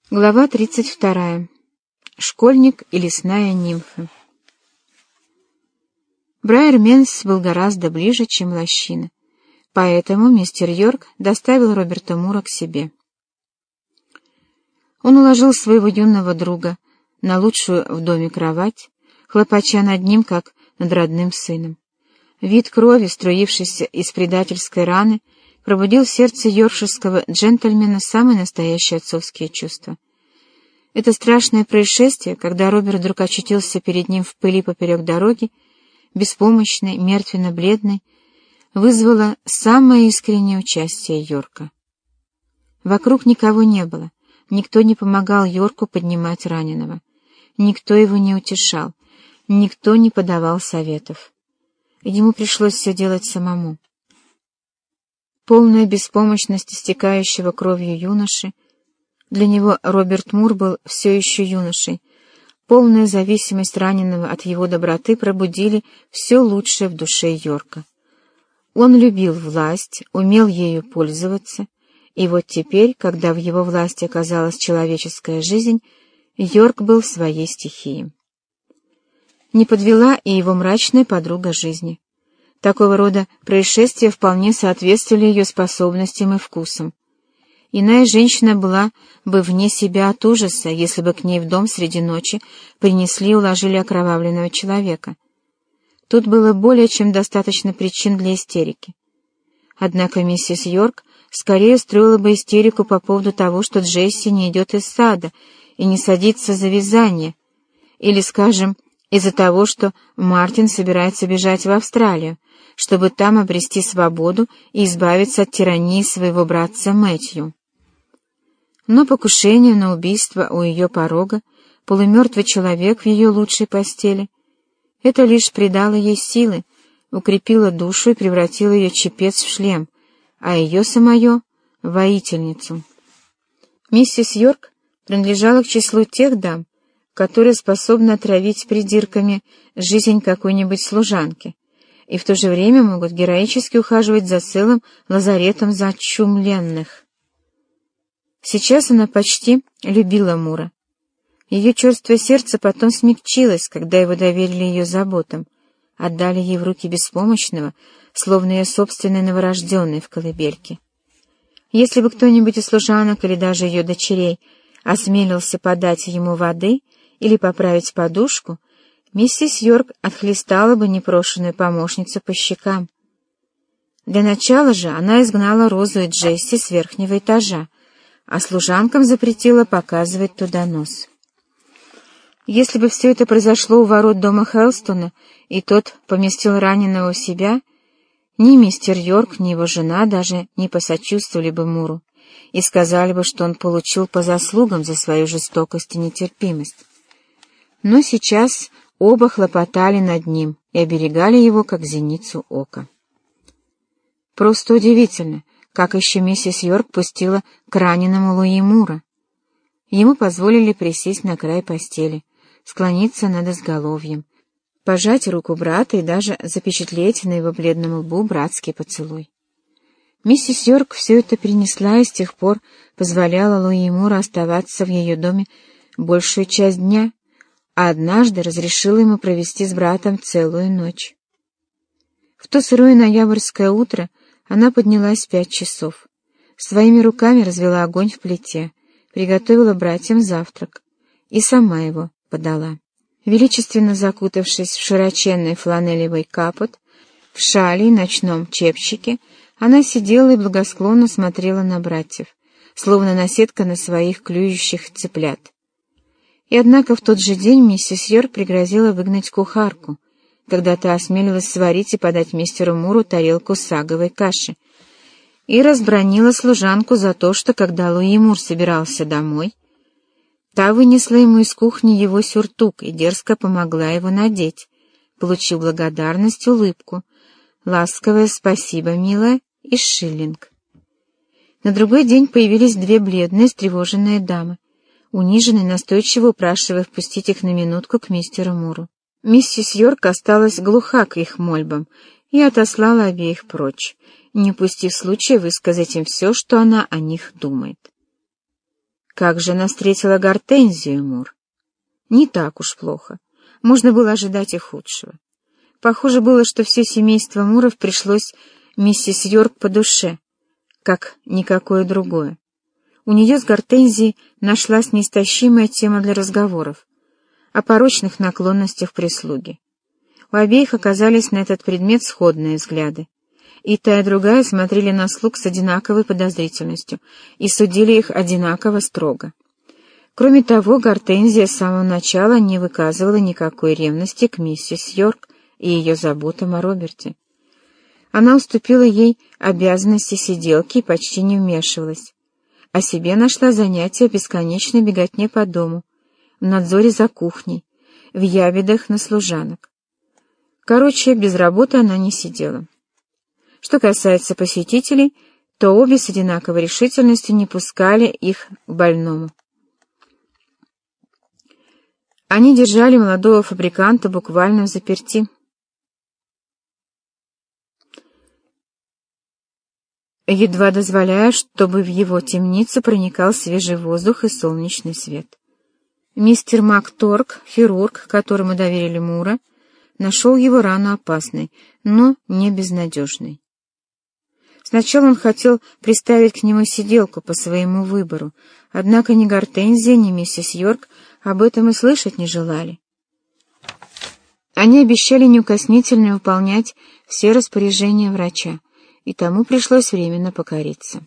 Глава 32. Школьник и лесная нимфа. Брайер-Менс был гораздо ближе, чем лощина, поэтому мистер Йорк доставил Роберта Мура к себе. Он уложил своего юного друга на лучшую в доме кровать, хлопоча над ним, как над родным сыном. Вид крови, струившейся из предательской раны, пробудил в сердце йоркширского джентльмена самые настоящие отцовские чувства. Это страшное происшествие, когда Роберт вдруг очутился перед ним в пыли поперек дороги, беспомощный, мертвенно-бледный, вызвало самое искреннее участие Йорка. Вокруг никого не было, никто не помогал Йорку поднимать раненого, никто его не утешал, никто не подавал советов. Ему пришлось все делать самому. Полная беспомощность истекающего кровью юноши, для него Роберт Мур был все еще юношей, полная зависимость раненого от его доброты пробудили все лучшее в душе Йорка. Он любил власть, умел ею пользоваться, и вот теперь, когда в его власти оказалась человеческая жизнь, Йорк был в своей стихии. Не подвела и его мрачная подруга жизни. Такого рода происшествия вполне соответствовали ее способностям и вкусам. Иная женщина была бы вне себя от ужаса, если бы к ней в дом среди ночи принесли и уложили окровавленного человека. Тут было более чем достаточно причин для истерики. Однако миссис Йорк скорее устроила бы истерику по поводу того, что Джесси не идет из сада и не садится за вязание, или, скажем, из-за того, что Мартин собирается бежать в Австралию, чтобы там обрести свободу и избавиться от тирании своего братца Мэтью. Но покушение на убийство у ее порога, полумертвый человек в ее лучшей постели, это лишь придало ей силы, укрепило душу и превратило ее чепец в шлем, а ее самое — в воительницу. Миссис Йорк принадлежала к числу тех дам, которые способны отравить придирками жизнь какой-нибудь служанки, и в то же время могут героически ухаживать за целым лазаретом зачумленных. Сейчас она почти любила Мура. Ее черствое сердце потом смягчилось, когда его доверили ее заботам, отдали ей в руки беспомощного, словно ее собственной новорожденной в колыбельке. Если бы кто-нибудь из служанок или даже ее дочерей осмелился подать ему воды или поправить подушку, миссис Йорк отхлестала бы непрошенную помощницу по щекам. Для начала же она изгнала Розу и Джесси с верхнего этажа, а служанкам запретила показывать туда нос. Если бы все это произошло у ворот дома Хелстона, и тот поместил раненого у себя, ни мистер Йорк, ни его жена даже не посочувствовали бы Муру и сказали бы, что он получил по заслугам за свою жестокость и нетерпимость. Но сейчас оба хлопотали над ним и оберегали его, как зеницу ока. Просто удивительно, как еще миссис Йорк пустила к раненому Луи Мура. Ему позволили присесть на край постели, склониться над изголовьем, пожать руку брата и даже запечатлеть на его бледном лбу братский поцелуй. Миссис Йорк все это перенесла и с тех пор позволяла Луи Муру оставаться в ее доме большую часть дня, а однажды разрешила ему провести с братом целую ночь. В то сырое ноябрьское утро она поднялась в 5 часов, своими руками развела огонь в плите, приготовила братьям завтрак и сама его подала. Величественно закутавшись в широченный фланелевый капот, в шале и ночном чепчике, она сидела и благосклонно смотрела на братьев, словно наседка на своих клюющих цыплят. И однако в тот же день миссис Йорк пригрозила выгнать кухарку, когда та осмелилась сварить и подать мистеру Муру тарелку саговой каши, и разбранила служанку за то, что, когда Луи Мур собирался домой, та вынесла ему из кухни его сюртук и дерзко помогла его надеть, получив благодарность улыбку, ласковое «спасибо, милая» и шиллинг. На другой день появились 2 бледные, встревоженные дамы, униженные, настойчиво упрашивая впустить их на минутку к мистеру Муру. Миссис Йорк осталась глуха к их мольбам и отослала обеих прочь, не упустив случая высказать им все, что она о них думает. Как же она встретила Гортензию Мур? Не так уж плохо. Можно было ожидать и худшего. Похоже было, что все семейство Муров пришлось миссис Йорк по душе, как никакое другое. У нее с Гортензией нашлась неистощимая тема для разговоров о порочных наклонностях прислуги. У обеих оказались на этот предмет сходные взгляды. И та, и другая смотрели на слуг с одинаковой подозрительностью и судили их одинаково строго. Кроме того, Гортензия с самого начала не выказывала никакой ревности к миссис Йорк и ее заботам о Роберте. Она уступила ей обязанности сиделки и почти не вмешивалась, а себе нашла занятие в бесконечной беготне по дому, в надзоре за кухней, в ябедах на служанок. Короче, без работы она не сидела. Что касается посетителей, то обе с одинаковой решительностью не пускали их к больному. Они держали молодого фабриканта буквально взаперти. Едва дозволяя, чтобы в его темницу проникал свежий воздух и солнечный свет. Мистер МакТорк, хирург, которому доверили Мура, нашел его рану опасной, но не безнадежной. Сначала он хотел приставить к нему сиделку по своему выбору, однако ни Гортензия, ни миссис Йорк об этом и слышать не желали. Они обещали неукоснительно выполнять все распоряжения врача, и тому пришлось временно покориться.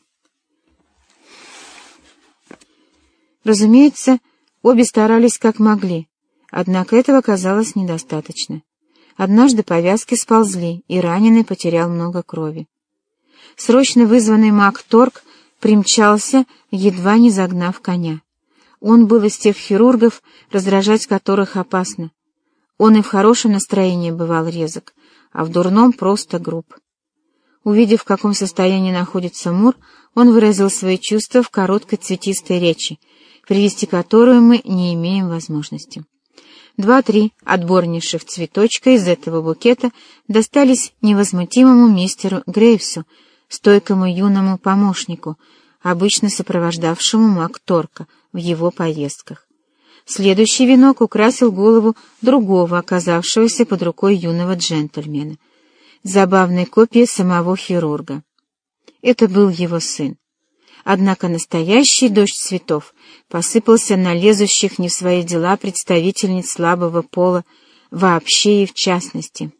Разумеется, обе старались как могли, однако этого оказалось недостаточно. Однажды повязки сползли, и раненый потерял много крови. Срочно вызванный МакТорк примчался, едва не загнав коня. Он был из тех хирургов, раздражать которых опасно. Он и в хорошем настроении бывал резок, а в дурном просто груб. Увидев, в каком состоянии находится Мур, он выразил свои чувства в короткой цветистой речи, привести которую мы не имеем возможности. 2-3 отборнейших цветочка из этого букета достались невозмутимому мистеру Грейвсу, стойкому юному помощнику, обычно сопровождавшему МакТорка в его поездках. Следующий венок украсил голову другого, оказавшегося под рукой юного джентльмена, забавной копией самого хирурга. Это был его сын. Однако настоящий дождь цветов посыпался на лезущих не в свои дела представительниц слабого пола вообще и в частности.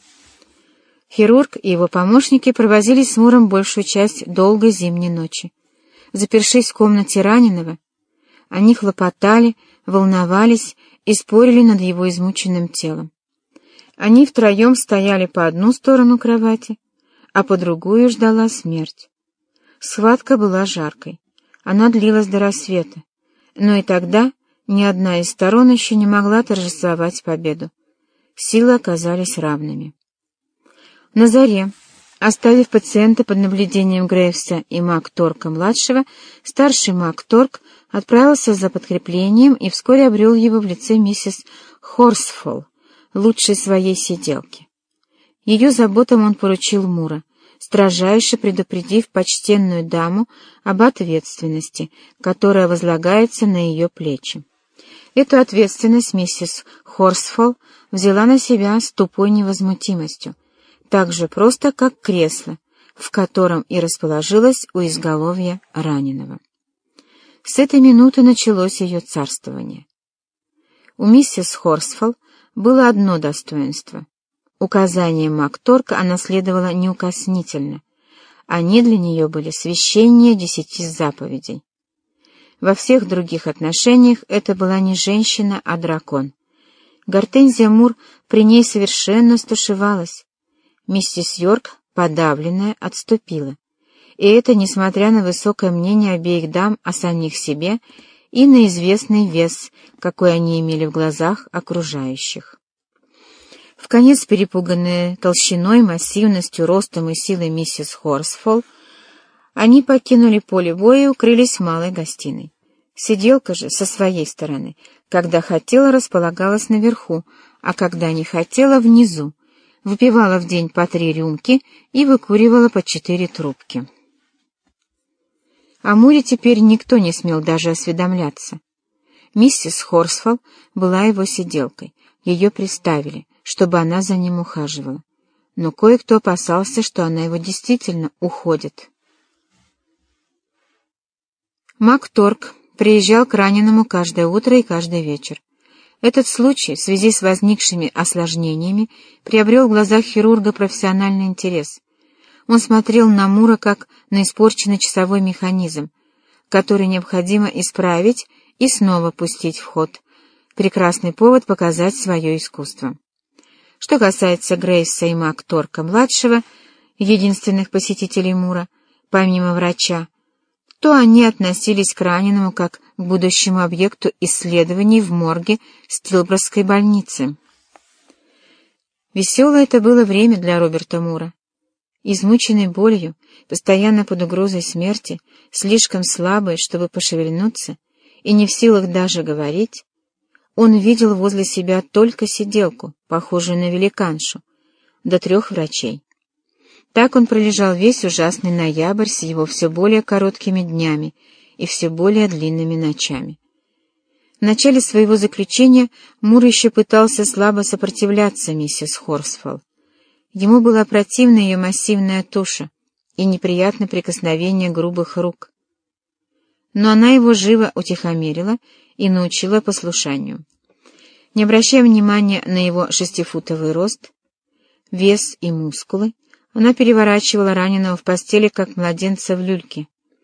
Хирург и его помощники провозились с Муром большую часть долгой зимней ночи. Запершись в комнате раненого, они хлопотали, волновались и спорили над его измученным телом. Они втроем стояли по одну сторону кровати, а по другую ждала смерть. Схватка была жаркой, она длилась до рассвета, но и тогда ни одна из сторон еще не могла торжествовать победу. Силы оказались равными. На заре, оставив пациента под наблюдением Грейвса и МакТорка-младшего, старший МакТорк отправился за подкреплением и вскоре обрел его в лице миссис Хорсфолл, лучшей своей сиделки. Ее заботам он поручил Мура, строжайше предупредив почтенную даму об ответственности, которая возлагается на ее плечи. Эту ответственность миссис Хорсфолл взяла на себя с тупой невозмутимостью, так же просто, как кресло, в котором и расположилась у изголовья раненого. С этой минуты началось ее царствование. У миссис Хорсфолл было одно достоинство. Указания МакТорка она следовала неукоснительно. Они для нее были священнее 10 заповедей. Во всех других отношениях это была не женщина, а дракон. Гортензия Мур при ней совершенно стушевалась. Миссис Йорк, подавленная, отступила. И это несмотря на высокое мнение обеих дам о самих себе и на известный вес, какой они имели в глазах окружающих. Вконец перепуганные толщиной, массивностью, ростом и силой миссис Хорсфолл, они покинули поле боя и укрылись в малой гостиной. Сиделка же, со своей стороны, когда хотела, располагалась наверху, а когда не хотела — внизу, выпивала в день по 3 рюмки и выкуривала по 4 трубки. О Муре теперь никто не смел даже осведомляться. Миссис Хорсфолл была его сиделкой, ее приставили, чтобы она за ним ухаживала. Но кое-кто опасался, что она его действительно уходит. МакТорк приезжал к раненому каждое утро и каждый вечер. Этот случай, в связи с возникшими осложнениями, приобрел в глазах хирурга профессиональный интерес. Он смотрел на Мура как на испорченный часовой механизм, который необходимо исправить и снова пустить в ход. Прекрасный повод показать свое искусство. Что касается Грейса и МакТорка-младшего, единственных посетителей Мура, помимо врача, то они относились к раненому как к будущему объекту исследований в морге Стилбросской больницы. Веселое это было время для Роберта Мура. Измученный болью, постоянно под угрозой смерти, слишком слабый, чтобы пошевельнуться, и не в силах даже говорить, он видел возле себя только сиделку, похожую на великаншу, до 3 врачей. Так он пролежал весь ужасный ноябрь с его все более короткими днями и все более длинными ночами. В начале своего заключения Мур еще пытался слабо сопротивляться миссис Хорсфолл. Ему была противна ее массивная туша и неприятное прикосновение грубых рук. Но она его живо утихомирила и научила послушанию. Не обращая внимания на его 6-футовый рост, вес и мускулы, она переворачивала раненого в постели, как младенца в люльке.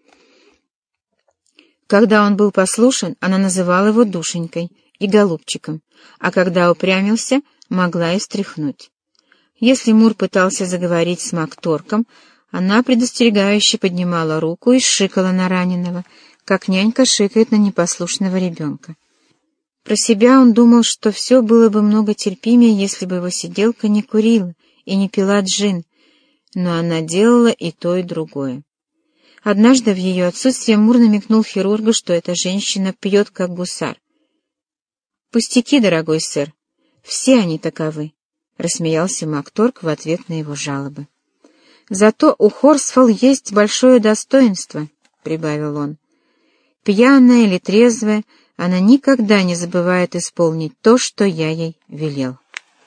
Когда он был послушен, она называла его душенькой и голубчиком, а когда упрямился, могла и стряхнуть. Если Мур пытался заговорить с МакТорком, она предостерегающе поднимала руку и шикала на раненого, как нянька шикает на непослушного ребенка. Про себя он думал, что все было бы много терпимее, если бы его сиделка не курила и не пила джин, но она делала и то, и другое. Однажды в ее отсутствие Мур намекнул хирургу, что эта женщина пьет, как гусар. «Пустяки, дорогой сэр, все они таковы», — рассмеялся МакТорк в ответ на его жалобы. «Зато у Хорсфолл есть большое достоинство», — прибавил он. «Пьяная или трезвая, она никогда не забывает исполнить то, что я ей велел».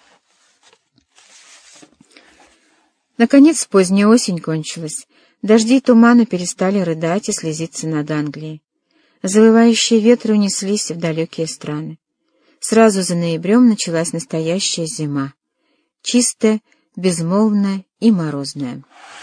Наконец, поздняя осень кончилась. Дожди и туманы перестали рыдать и слезиться над Англией. Завывающие ветры унеслись в далекие страны. Сразу за ноябрем началась настоящая зима. Чистая, безмолвная и морозная.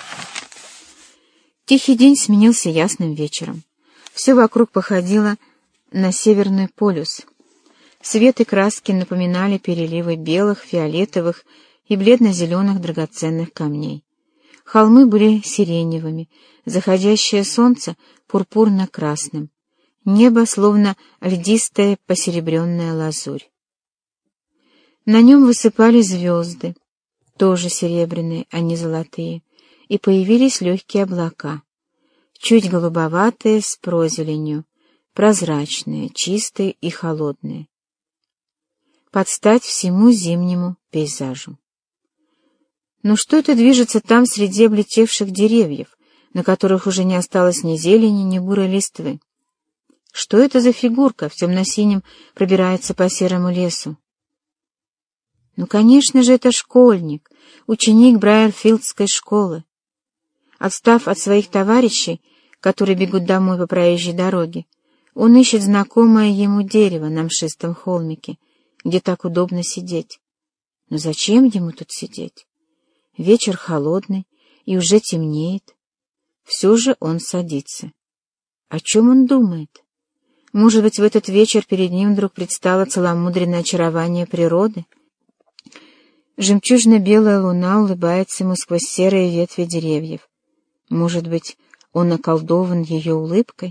Тихий день сменился ясным вечером. Все вокруг походило на Северный полюс. Цвет и краски напоминали переливы белых, фиолетовых и бледно-зеленых драгоценных камней. Холмы были сиреневыми, заходящее солнце — пурпурно-красным, небо словно льдистая посеребренная лазурь. На нем высыпали звезды, тоже серебряные, а не золотые, и появились легкие облака, чуть голубоватые с прозеленью, прозрачные, чистые и холодные. Под стать всему зимнему пейзажу. Но что это движется там среди облетевших деревьев, на которых уже не осталось ни зелени, ни бурой листвы? Что это за фигурка в темно-синем пробирается по серому лесу? Ну, конечно же, это школьник, ученик Брайерфилдской школы. Отстав от своих товарищей, которые бегут домой по проезжей дороге, он ищет знакомое ему дерево на мшистом холмике, где так удобно сидеть. Но зачем ему тут сидеть? Вечер холодный, и уже темнеет. Все же он садится. О чем он думает? Может быть, в этот вечер перед ним вдруг предстало целомудренное очарование природы? Жемчужно-белая луна улыбается ему сквозь серые ветви деревьев. Может быть, он околдован ее улыбкой?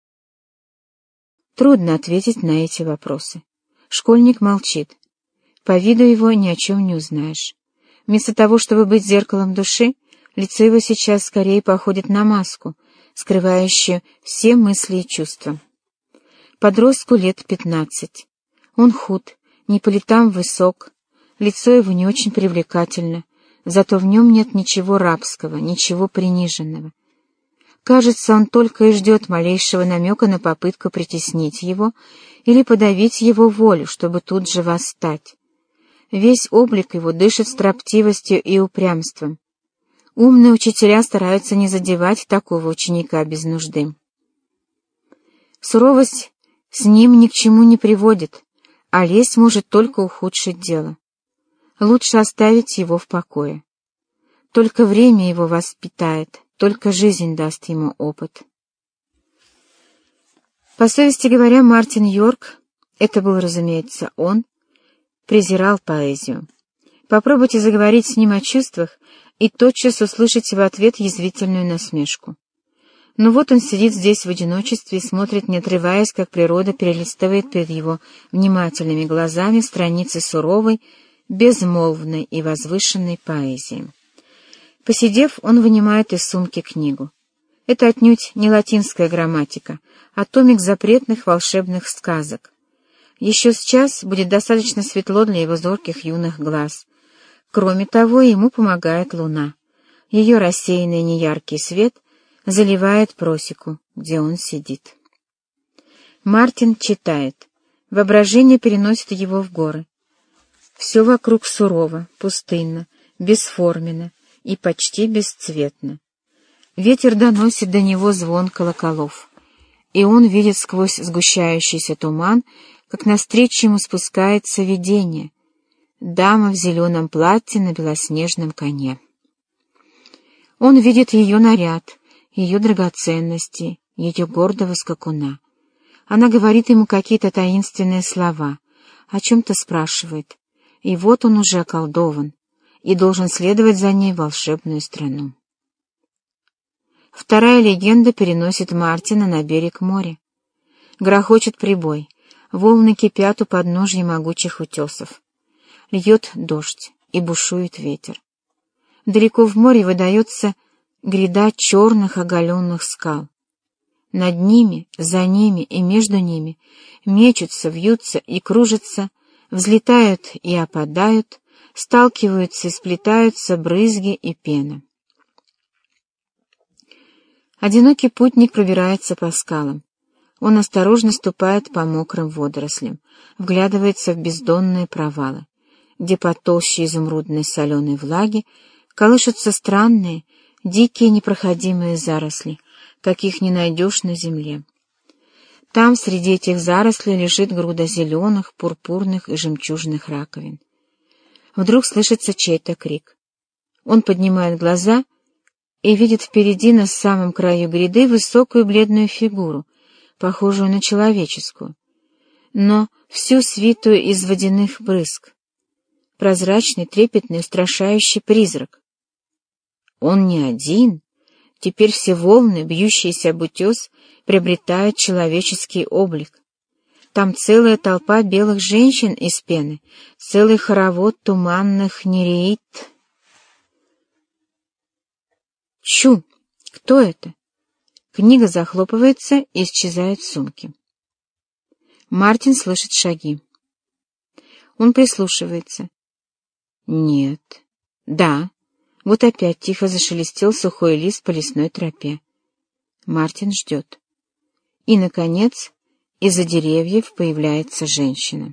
Трудно ответить на эти вопросы. Школьник молчит. По виду его ни о чем не узнаешь. Вместо того, чтобы быть зеркалом души, лицо его сейчас скорее походит на маску, скрывающую все мысли и чувства. Подростку лет 15. Он худ, не по летам высок, лицо его не очень привлекательно, зато в нем нет ничего рабского, ничего приниженного. Кажется, он только и ждет малейшего намека на попытку притеснить его или подавить его волю, чтобы тут же восстать. Весь облик его дышит строптивостью и упрямством. Умные учителя стараются не задевать такого ученика без нужды. Суровость с ним ни к чему не приводит, а лесть может только ухудшить дело. Лучше оставить его в покое. Только время его воспитает, только жизнь даст ему опыт. По совести говоря, Мартин Йорк, это был, разумеется, он, презирал поэзию. Попробуйте заговорить с ним о чувствах и тотчас услышите в ответ язвительную насмешку. Но вот он сидит здесь в одиночестве и смотрит, не отрываясь, как природа перелистывает перед его внимательными глазами страницы суровой, безмолвной и возвышенной поэзии. Посидев, он вынимает из сумки книгу. Это отнюдь не латинская грамматика, а томик запретных волшебных сказок. Еще сейчас будет достаточно светло для его зорких юных глаз. Кроме того, ему помогает луна. Ее рассеянный неяркий свет заливает просеку, где он сидит. Мартин читает. Воображение переносит его в горы. Все вокруг сурово, пустынно, бесформенно и почти бесцветно. Ветер доносит до него звон колоколов, и он видит сквозь сгущающийся туман, как навстречу ему спускается видение. Дама в зеленом платье на белоснежном коне. Он видит ее наряд, ее драгоценности, ее гордого скакуна. Она говорит ему какие-то таинственные слова, о чем-то спрашивает, и вот он уже околдован и должен следовать за ней в волшебную страну. Вторая легенда переносит Мартина на берег моря. Грохочет прибой, волны кипят у подножья могучих утесов. Льет дождь и бушует ветер. Далеко в море выдается гряда черных оголенных скал. Над ними, за ними и между ними мечутся, вьются и кружатся, взлетают и опадают, сталкиваются и сплетаются брызги и пена. Одинокий путник пробирается по скалам. Он осторожно ступает по мокрым водорослям, вглядывается в бездонные провалы, где под толщей изумрудной соленой влаги колышутся странные, дикие непроходимые заросли, каких не найдешь на земле. Там среди этих зарослей лежит груда зеленых, пурпурных и жемчужных раковин. Вдруг слышится чей-то крик. Он поднимает глаза и видит впереди на самом краю гряды высокую бледную фигуру, похожую на человеческую, но всю свитую из водяных брызг. Прозрачный, трепетный, устрашающий призрак. Он не один. Теперь все волны, бьющиеся об утес, приобретают человеческий облик. Там целая толпа белых женщин из пены, целый хоровод туманных нереид. Чу! Кто это? Книга захлопывается и исчезает в сумке. Мартин слышит шаги. Он прислушивается. Нет. Да. Вот опять тихо зашелестел сухой лист по лесной тропе. Мартин ждет. И, наконец, из-за деревьев появляется женщина.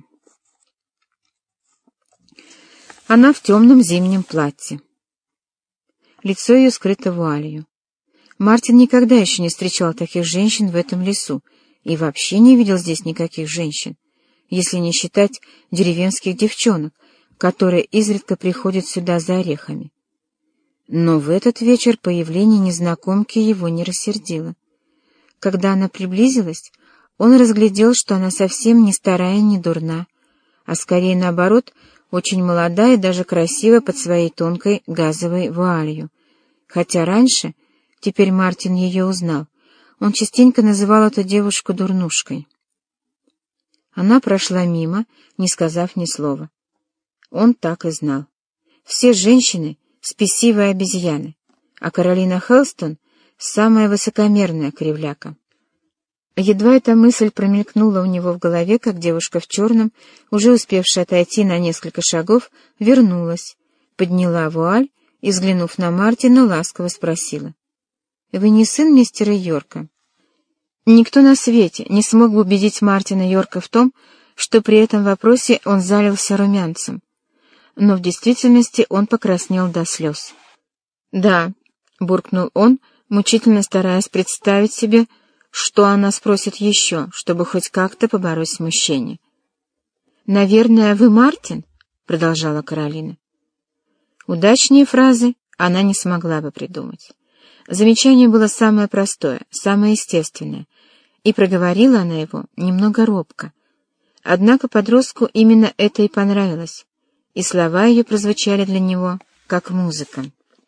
Она в темном зимнем платье. Лицо ее скрыто вуалью. Мартин никогда еще не встречал таких женщин в этом лесу и вообще не видел здесь никаких женщин, если не считать деревенских девчонок, которые изредка приходят сюда за орехами. Но в этот вечер появление незнакомки его не рассердило. Когда она приблизилась, он разглядел, что она совсем не старая и не дурна, а скорее наоборот, очень молода и даже красива под своей тонкой газовой вуалью. Хотя раньше, теперь Мартин ее узнал, он частенько называл эту девушку дурнушкой. Она прошла мимо, не сказав ни слова. Он так и знал. Все женщины — спесивые обезьяны, а Каролина Хелстон — самая высокомерная кривляка. Едва эта мысль промелькнула у него в голове, как девушка в черном, уже успевшая отойти на несколько шагов, вернулась, подняла вуаль и, взглянув на Мартина, ласково спросила: Вы не сын мистера Йорка?» Никто на свете не смог бы убедить Мартина Йорка в том, что при этом вопросе он залился румянцем, но в действительности он покраснел до слез. «Да», — буркнул он, мучительно стараясь представить себе, что она спросит еще, чтобы хоть как-то побороть смущение. «Наверное, вы Мартин?» — продолжала Каролина. Удачнее фразы она не смогла бы придумать. Замечание было самое простое, самое естественное, и проговорила она его немного робко. Однако подростку именно это и понравилось, и слова ее прозвучали для него как музыка.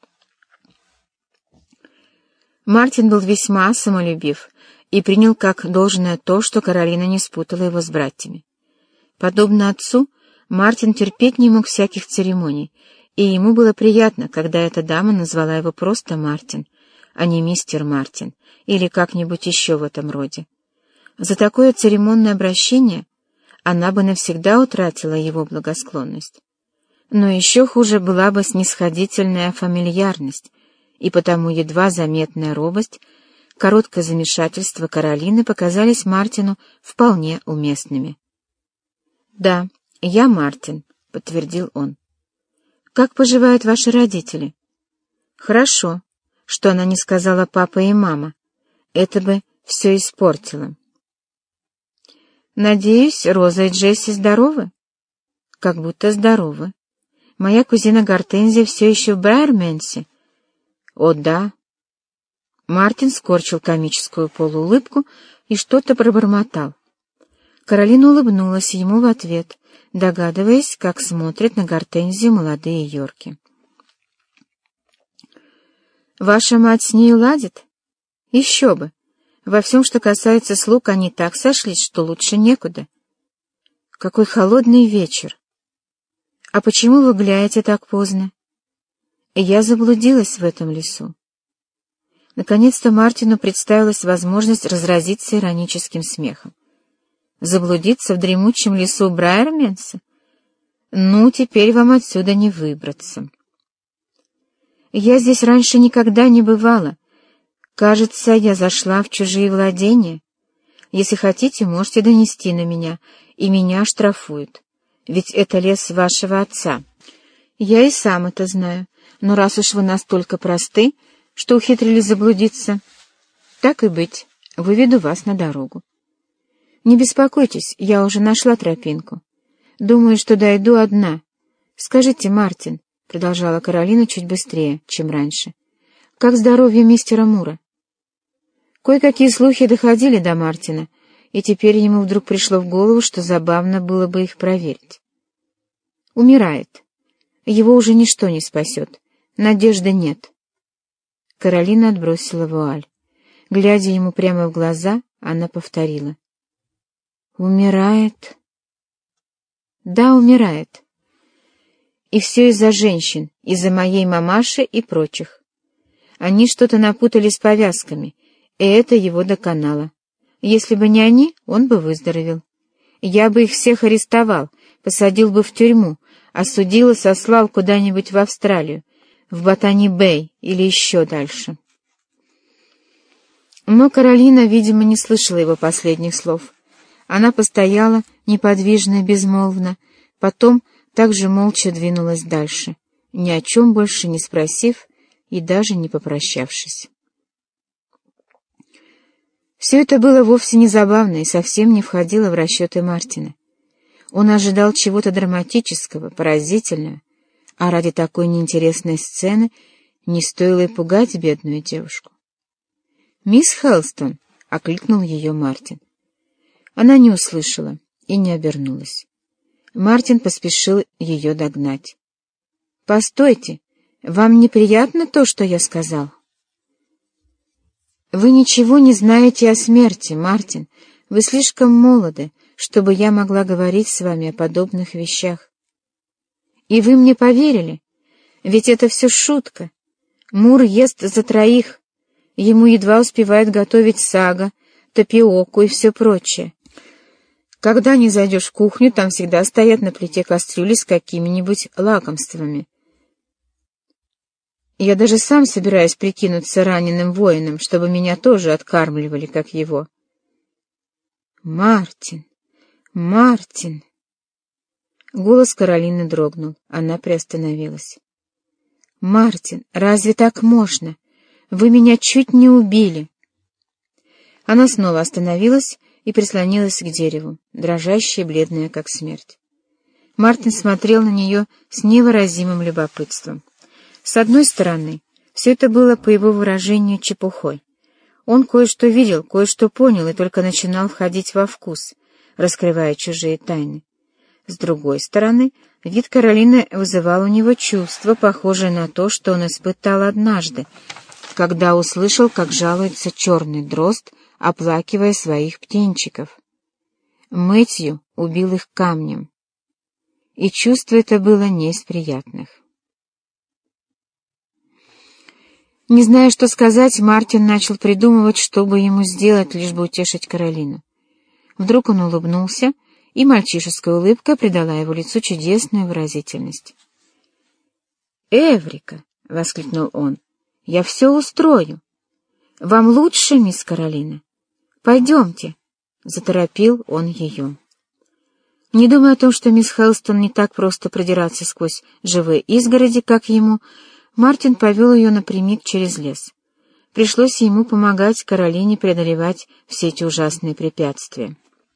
Мартин был весьма самолюбив и принял как должное то, что Каролина не спутала его с братьями. Подобно отцу, Мартин терпеть не мог всяких церемоний, и ему было приятно, когда эта дама назвала его просто Мартин, а не мистер Мартин или как-нибудь еще в этом роде. За такое церемонное обращение она бы навсегда утратила его благосклонность. Но еще хуже была бы снисходительная фамильярность, и потому едва заметная робость, короткое замешательство Каролины показались Мартину вполне уместными. «Да, я Мартин», — подтвердил он. «Как поживают ваши родители?» «Хорошо, что она не сказала папа и мама. Это бы все испортило». «Надеюсь, Роза и Джесси здоровы?» «Как будто здоровы. Моя кузина Гортензия все еще в Брайерменсе?» «О, да». Мартин скорчил комическую полуулыбку и что-то пробормотал. Каролина улыбнулась ему в ответ, догадываясь, как смотрят на Гортензию молодые Йорки. «Ваша мать с ней ладит?» «Еще бы! Во всем, что касается слуг, они так сошлись, что лучше некуда». «Какой холодный вечер! А почему вы гуляете так поздно?» «Я заблудилась в этом лесу». Наконец-то Мартину представилась возможность разразиться ироническим смехом. Заблудиться в дремучем лесу Брайерменса? Ну, теперь вам отсюда не выбраться. Я здесь раньше никогда не бывала. Кажется, я зашла в чужие владения. Если хотите, можете донести на меня, и меня оштрафуют. Ведь это лес вашего отца. Я и сам это знаю, но раз уж вы настолько просты, что ухитрились заблудиться, так и быть, выведу вас на дорогу. Не беспокойтесь, я уже нашла тропинку. Думаю, что дойду одна. Скажите, Мартин, — продолжала Каролина чуть быстрее, чем раньше, — как здоровье мистера Мура? Кое-какие слухи доходили до Мартина, и теперь ему вдруг пришло в голову, что забавно было бы их проверить. Умирает. Его уже ничто не спасет. Надежды нет. Каролина отбросила вуаль. Глядя ему прямо в глаза, она повторила. «Умирает?» «Да, умирает. И все из-за женщин, из-за моей мамаши и прочих. Они что-то напутали с повязками, и это его доконало. Если бы не они, он бы выздоровел. Я бы их всех арестовал, посадил бы в тюрьму, осудил и сослал куда-нибудь в Австралию, в Ботани-Бэй или еще дальше». Но Каролина, видимо, не слышала его последних слов. Она постояла неподвижно и безмолвно, потом также молча двинулась дальше, ни о чем больше не спросив и даже не попрощавшись. Все это было вовсе не забавно и совсем не входило в расчеты Мартина. Он ожидал чего-то драматического, поразительного, а ради такой неинтересной сцены не стоило и пугать бедную девушку. «Мисс Хелстон!» — окликнул ее Мартин. Она не услышала и не обернулась. Мартин поспешил ее догнать. «Постойте, вам неприятно то, что я сказал?» «Вы ничего не знаете о смерти, Мартин. Вы слишком молоды, чтобы я могла говорить с вами о подобных вещах. И вы мне поверили? Ведь это все шутка. Мур ест за троих. Ему едва успевают готовить сага, тапиоку и все прочее. Когда не зайдешь в кухню, там всегда стоят на плите кастрюли с какими-нибудь лакомствами. Я даже сам собираюсь прикинуться раненым воином, чтобы меня тоже откармливали, как его. Мартин! Мартин! Голос Каролины дрогнул. Она приостановилась. «Мартин, разве так можно? Вы меня чуть не убили!» Она снова остановилась и прислонилась к дереву, дрожащая и бледная, как смерть. Мартин смотрел на нее с невыразимым любопытством. С одной стороны, все это было, по его выражению, чепухой. Он кое-что видел, кое-что понял и только начинал входить во вкус, раскрывая чужие тайны. С другой стороны, вид Каролины вызывал у него чувство, похожее на то, что он испытал однажды, когда услышал, как жалуется черный дрозд, оплакивая своих птенчиков. Мэтью убил их камнем. И чувство это было не из приятных. Не зная, что сказать, Мартин начал придумывать, что бы ему сделать, лишь бы утешить Каролину. Вдруг он улыбнулся, и мальчишеская улыбка придала его лицу чудесную выразительность. «Эврика!» — воскликнул он. «Я все устрою. Вам лучше, мисс Каролина? Пойдемте!» — заторопил он ее. Не думая о том, что мисс Хелстон не так просто продираться сквозь живые изгороди, как ему, Мартин повел ее напрямик через лес. Пришлось ему помогать Каролине преодолевать все эти ужасные препятствия.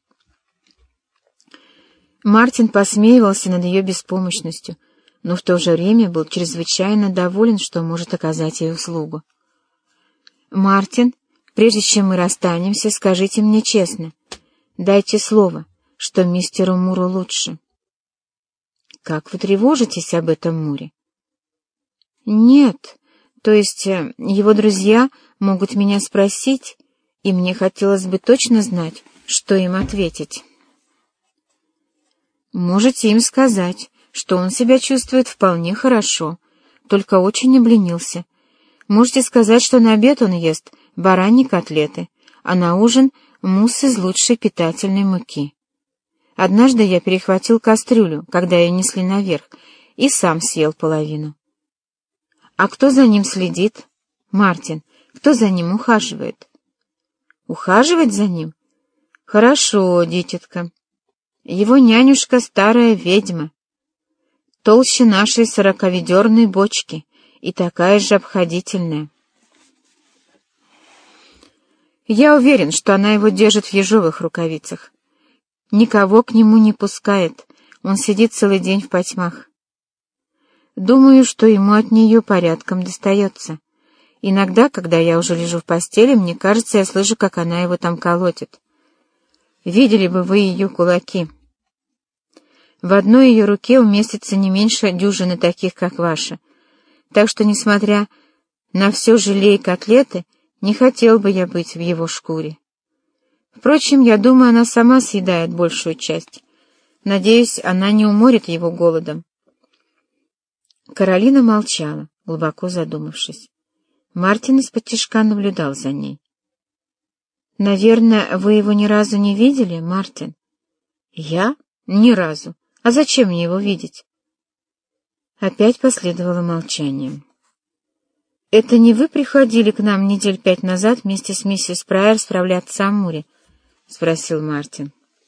Мартин посмеивался над ее беспомощностью, но в то же время был чрезвычайно доволен, что может оказать ей услугу. «Мартин, прежде чем мы расстанемся, скажите мне честно, дайте слово, что мистеру Муру лучше». «Как вы тревожитесь об этом Муре?» «Нет, то есть его друзья могут меня спросить, и мне хотелось бы точно знать, что им ответить». «Можете им сказать, что он себя чувствует вполне хорошо, только очень обленился. Можете сказать, что на обед он ест бараньи котлеты, а на ужин — мусс из лучшей питательной муки. Однажды я перехватил кастрюлю, когда ее несли наверх, и сам съел половину. А кто за ним следит? Мартин, кто за ним ухаживает?» «Ухаживать за ним? Хорошо, дитятка. Его нянюшка — старая ведьма, толще нашей 40-ведерной бочки и такая же обходительная. Я уверен, что она его держит в ежовых рукавицах. Никого к нему не пускает, он сидит целый день в потьмах. Думаю, что ему от нее порядком достается. Иногда, когда я уже лежу в постели, мне кажется, я слышу, как она его там колотит. Видели бы вы ее кулаки. В одной ее руке уместится не меньше дюжины таких, как ваша. Так что, несмотря на все желе и котлеты, не хотел бы я быть в его шкуре. Впрочем, я думаю, она сама съедает большую часть. Надеюсь, она не уморит его голодом». Каролина молчала, глубоко задумавшись. Мартин исподтишка наблюдал за ней. «Наверное, вы его ни разу не видели, Мартин?» «Я? Ни разу. А зачем мне его видеть?» Опять последовало молчание. «Это не вы приходили к нам недель 5 назад вместе с миссис Прайер справляться о Муре?» — спросил Мартин.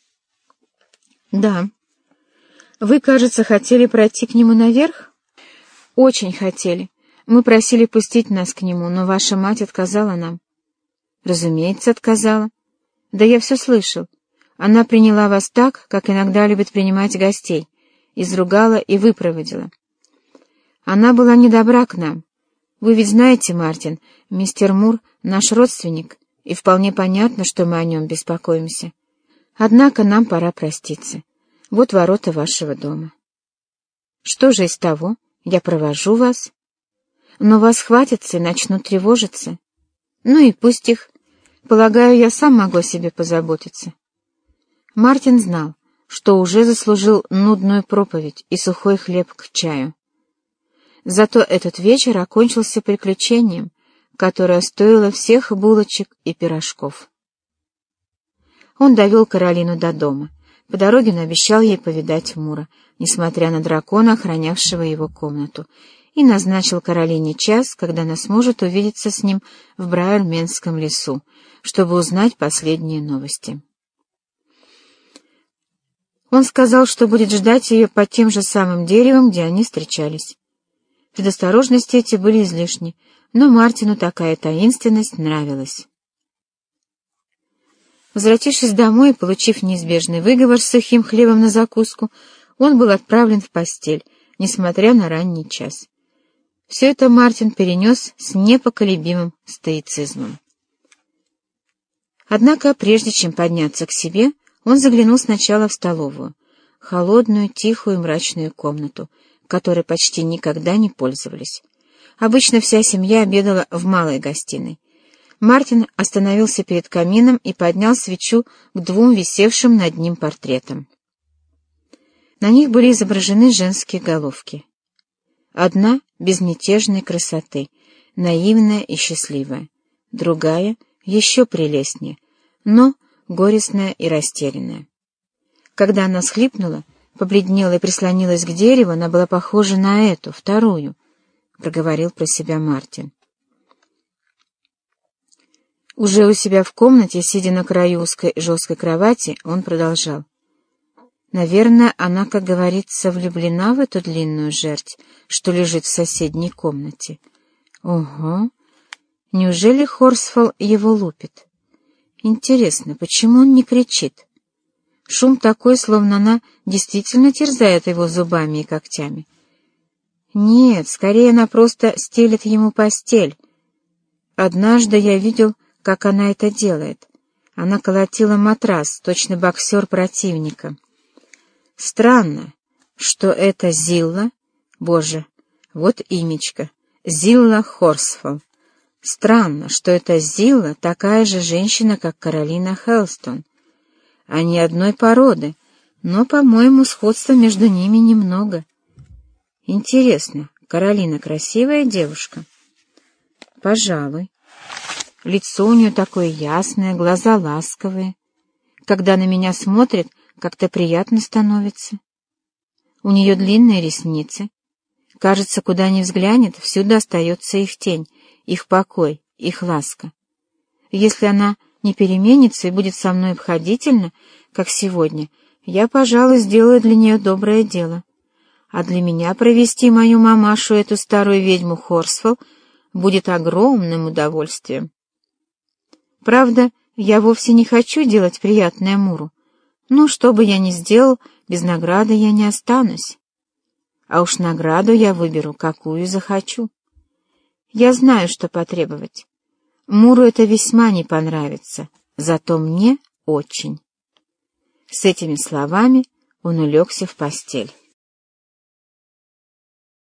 «Да. Вы, кажется, хотели пройти к нему наверх?» «Очень хотели. Мы просили пустить нас к нему, но ваша мать отказала нам». «Разумеется, отказала. Да я все слышал. Она приняла вас так, как иногда любит принимать гостей, изругала и выпроводила. Она была недобра к нам. Вы ведь знаете, Мартин, мистер Мур — наш родственник, и вполне понятно, что мы о нем беспокоимся. Однако нам пора проститься. Вот ворота вашего дома». «Что же из того? Я провожу вас. Но вас хватятся и начнут тревожиться. Ну и пусть их. Полагаю, я сам могу о себе позаботиться». Мартин знал, что уже заслужил нудную проповедь и сухой хлеб к чаю. Зато этот вечер окончился приключением, которое стоило всех булочек и пирожков. Он довел Каролину до дома. По дороге он обещал ей повидать Мура, несмотря на дракона, охранявшего его комнату, и назначил Каролине час, когда она сможет увидеться с ним в Брайерменском лесу, чтобы узнать последние новости. Он сказал, что будет ждать ее под тем же самым деревом, где они встречались. Предосторожности эти были излишни, но Мартину такая таинственность нравилась. Возвратившись домой и получив неизбежный выговор с сухим хлебом на закуску, он был отправлен в постель, несмотря на ранний час. Все это Мартин перенес с непоколебимым стоицизмом. Однако, прежде чем подняться к себе, он заглянул сначала в столовую, холодную, тихую, мрачную комнату, которой почти никогда не пользовались. Обычно вся семья обедала в малой гостиной. Мартин остановился перед камином и поднял свечу к двум висевшим над ним портретам. На них были изображены женские головки. Одна — безмятежной красоты, наивная и счастливая, другая — еще прелестнее, но горестная и растерянная. Когда она всхлипнула, побледнела и прислонилась к дереву, она была похожа на эту, вторую, — проговорил про себя Мартин. Уже у себя в комнате, сидя на краю узкой жесткой кровати, он продолжал. Наверное, она, как говорится, влюблена в эту длинную жерть, что лежит в соседней комнате. Ого! Неужели Хорсфолл его лупит? Интересно, почему он не кричит? Шум такой, словно она действительно терзает его зубами и когтями. Нет, скорее она просто стелит ему постель. Однажды я видел, как она это делает. Она колотила матрас, точно боксер противника. Странно, что это Зилла, боже, вот имечко, Зилла Хорсфолл. Странно, что это Зилла такая же женщина, как Каролина Хелстон. Они одной породы, но, по-моему, сходства между ними немного. Интересно, Каролина красивая девушка? Пожалуй. Лицо у нее такое ясное, глаза ласковые. Когда на меня смотрит, как-то приятно становится. У нее длинные ресницы. Кажется, куда ни взглянет, всюду остается их тень, их покой, их ласка. Если она не переменится и будет со мной обходительна, как сегодня, я, пожалуй, сделаю для нее доброе дело. А для меня провести мою мамашу, эту старую ведьму Хорсфолл, будет огромным удовольствием. Правда, я вовсе не хочу делать приятное Муру. Но что бы я ни сделал, без награды я не останусь. А уж награду я выберу, какую захочу. Я знаю, что потребовать. Муру это весьма не понравится, зато мне очень. С этими словами он улегся в постель.